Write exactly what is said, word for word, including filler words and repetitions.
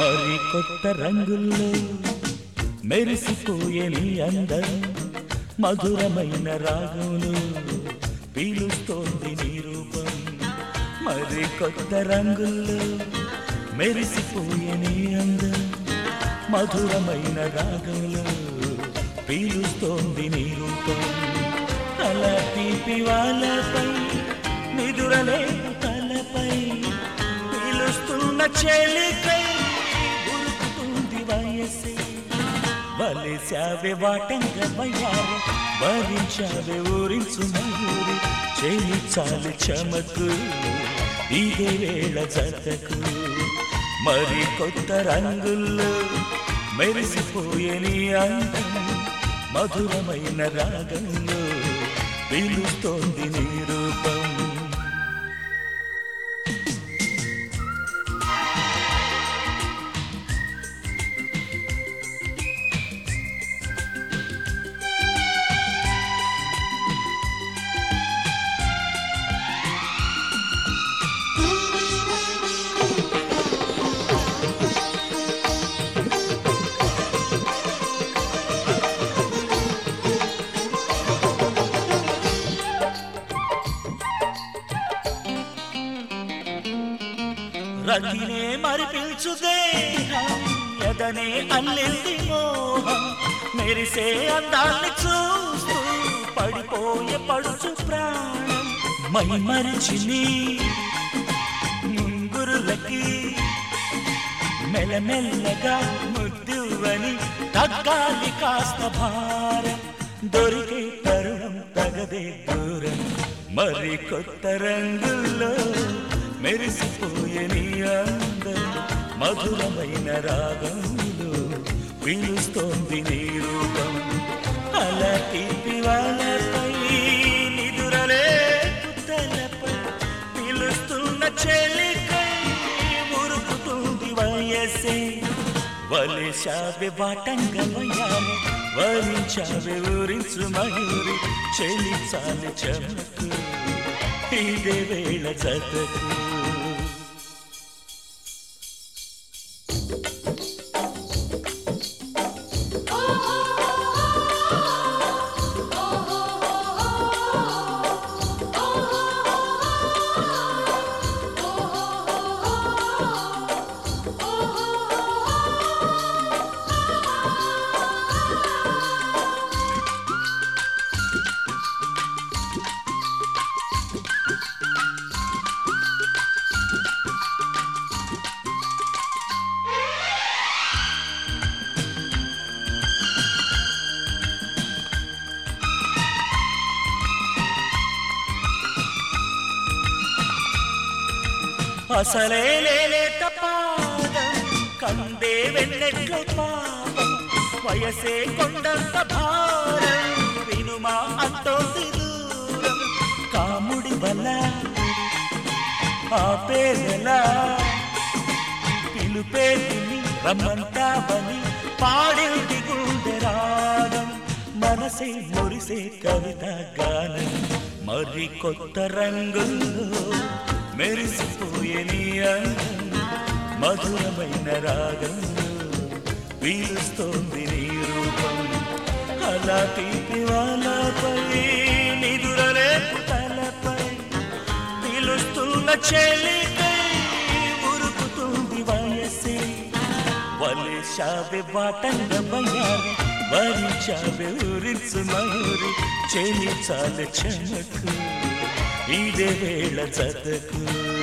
మరి కొత్త రంగుల్లో మెరిసిపోయే నీ అందం మధురమైన రాగంలో పీలుస్తోంది నీ రూపం మరి కొత్త రంగుల్లో మెరిసిపోయే నీ అందం మధురమైన రాగంలో పీలుస్తోంది నీ రూపం అలా తీపి వాళ్ళపై నిదురలే తలపై పీలుస్తున్న చెలికై ఉరుకుతుంది వయసే వలేశావే వాటంగా వయ్యారు భరించావే ఊరించు మయూరి చెలి చాలు చమకు ఇదే వేళ జతకు మరి కొత్త రంగుల్లో మెరిసిపోయే నీ అందం మధురమైన రాగంలో పీలుస్తోంది నీ రూపం రతినే మరి పిలుచు దేహం ఎదనే అల్లింది మోహం మెరిసే అందాన్ని చూస్తూ పడిపోయే పడుచు ప్రాణం మై మరిచి నీ ముంగురులకి మెల్లమెల్లగా ముద్దువని తగ్గాలి కాస్త భారం దొరికే తరుణం తగదే దూరం మరి కొత్త రంగుల్లో మెరిసిపోయే నీ అందం మధురమైన రాగంలో పీలుస్తోంది నీ రూపం అలా తీపి వాళ్ళపై నిదురలే తలపై పీలుస్తున్న చెలికై ఉరుకుతుంది వయసే వలేశావే వాటంగా వయ్యాలి వరించావే ఊరించు మయూరి చెలి చాలు చమకు ఇదే వేళ జతకు అసలే లేలేత పాదం కందే వెన్నెట్ల పాపం వయసే కొండంత భారం వినుమా అంటోంది దూరం కాముడి వల్ల ఆపేదెలా పిలుపే తిని రమ్మంటావని పాడింది గుండె రాగం మనసే మురిసే కవిత గానం మరి కొత్త రంగుల్లో మెరిసిపోయే నీ అందం మధురమైన రాగంలో పీలుస్తోంది నీ రూపం అలా తీపి వాళ్ళపై నిదురలే తలపై పీలుస్తున్న చెలికై ఉరుకుతుంది వయసే వలేశావే వాటంగా వయ్యారి భరించావే ఊరించు మయూరి చెలి చాలు చమకు ఇదే వేళ జతకు